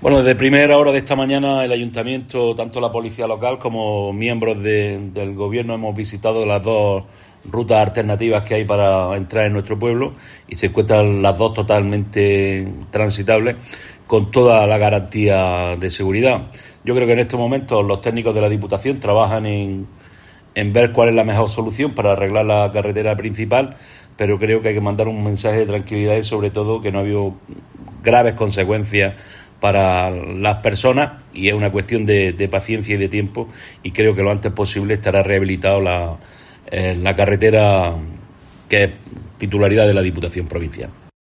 Bueno, desde primera hora de esta mañana el Ayuntamiento, tanto la Policía Local como miembros del Gobierno hemos visitado las dos rutas alternativas que hay para entrar en nuestro pueblo y se encuentran las dos totalmente transitables con toda la garantía de seguridad. Yo creo que en estos momentos los técnicos de la Diputación trabajan en ver cuál es la mejor solución para arreglar la carretera principal, pero creo que hay que mandar un mensaje de tranquilidad y sobre todo que no ha habido graves consecuencias para las personas y es una cuestión de paciencia y de tiempo y creo que lo antes posible estará rehabilitado la carretera que es titularidad de la Diputación Provincial.